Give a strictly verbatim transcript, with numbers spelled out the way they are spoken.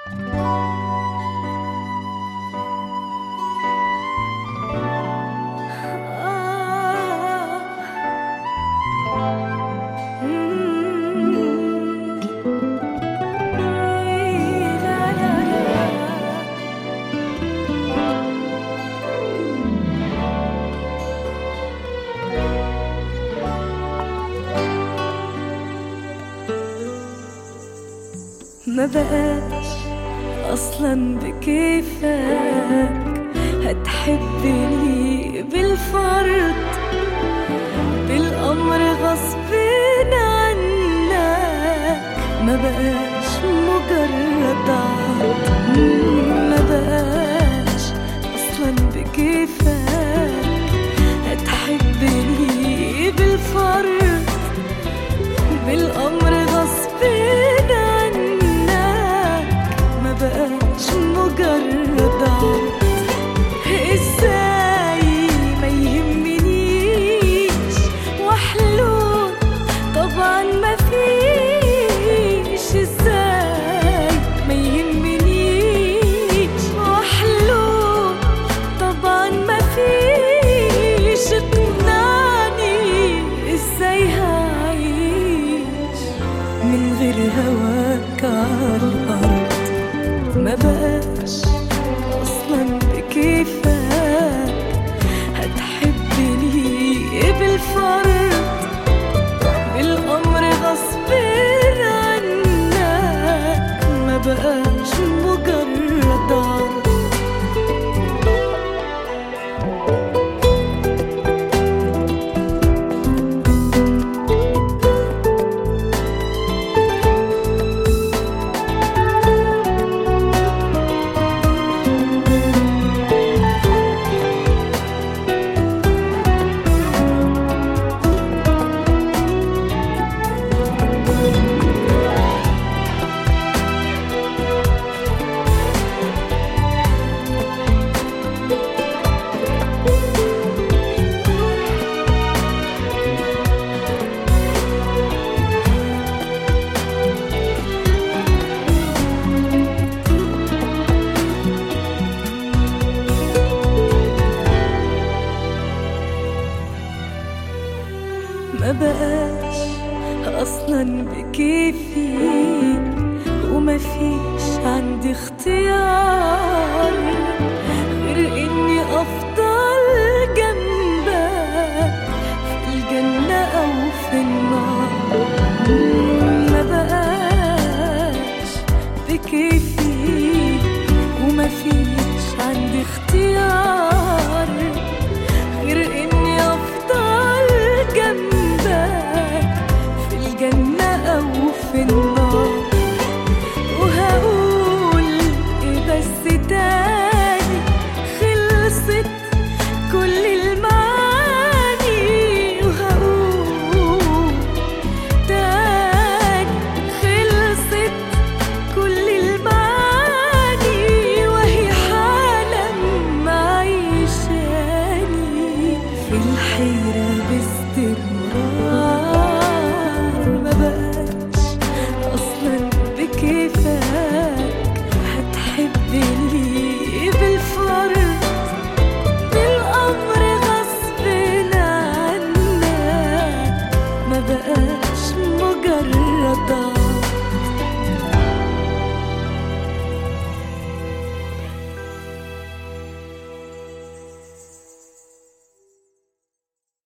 ما بقاش أصلاً بكيفك هتحبني بالفرض، بالأمر غصب عنك، ما بقاش مجرد عرض. ما بقاش أصلاً بكيفك هتحبني بالفرض، بالأمر غصب مبقاش مجرد عرض. ازاي ما يهمنيش وحلول طبعا ما فيش، ازاي ما يهمنيش وحلول طبعا ما فيش. اقنعني ازاي هعيش من غير هواك على الأرض. ما بقاش أصلاً بكيفك هتحبني بالفرض، بالأمر غصب عنك، ما بقاش مجرد عرض. ما بقاش أصلاً بكيفي وما فيش عندي اختيار غير إني أفضل جنبك في الجنة أو في النار. ما بقاش بكيفي وما فيش عندي اختيار